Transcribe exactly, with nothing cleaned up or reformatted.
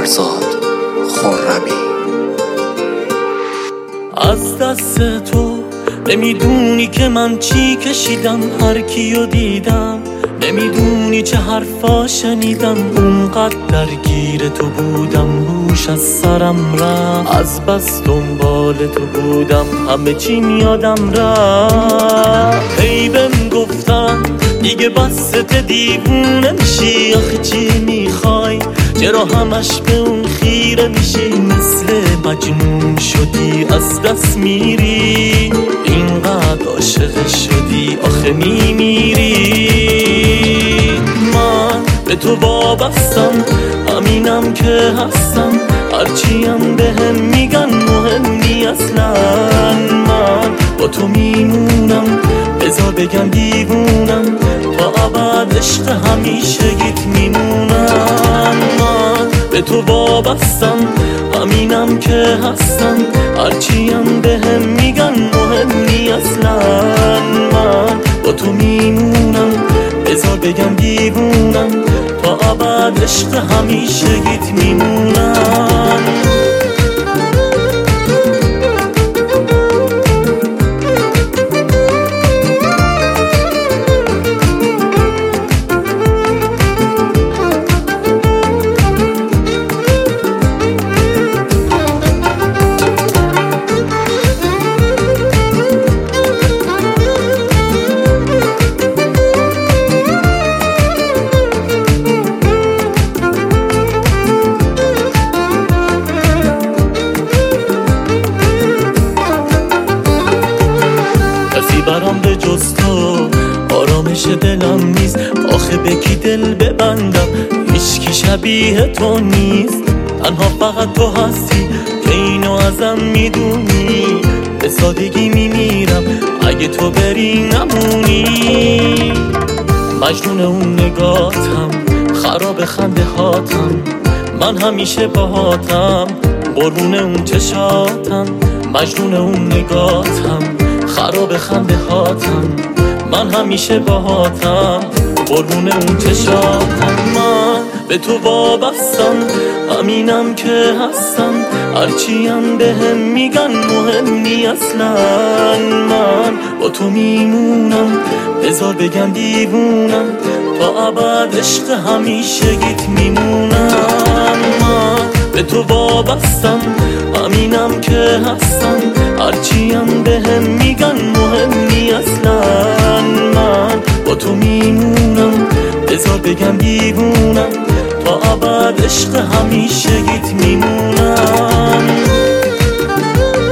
فرزاد خرمی. از دست تو نمیدونی که من چی کشیدم، هر کیو دیدم نمیدونی چه حرفا شنیدم، اونقدر درگیر تو بودم هوش از سرم رفت، از بس دنبال تو بودم همه چی یادم رفت. هی بهم گفتن دیگه بست دیوونه میشی، آخه چی میخوای چرا همش به اون خیره میشی، مثل مجنون شدی از دست میری، اینقدر عاشق شدی آخه میمیری. من به تو وابستم همینم که هستم، هرچیم بهم میگن مهم نی اصلا، من با تو میمونم بذار بگن دیوونم، تا ابد عشق همیشگیت میمونم. من به تو وابستم همینم که هستم، هرچیم بهم میگن مهم نی اصلا، من با تو میمونم بذار بگن دیوونم، تا ابد عشق همیشگیت میمونم. برام به جز تو آرامش دلم نیست، آخه به کی دل ببندم هیچکی شبیه تو نیست، تنها فقط تو هستی که اینو ازم میدونی، به سادگی میمیرم اگه تو بری نمونی. مجنون اون نگاتم خراب خنده هاتم، من همیشه باهاتم قربون اون چشاتم، مجنون اون نگاتم خراب خنده هاتم، من همیشه باهاتم قربون اون چشاتم. من به تو وابستم همینم که هستم، هرچیم بهم میگن مهم نی اصلا، من با تو میمونم بذار بگن دیوونم، تا ابد عشق همیشگیت میمونم. من به تو وابستم همینم که هستم، هرچیم بهم میگن مهم نی اصلا، من با تو میمونم بذار بگن دیوونم، تا ابد عشق همیشگیت میمونم.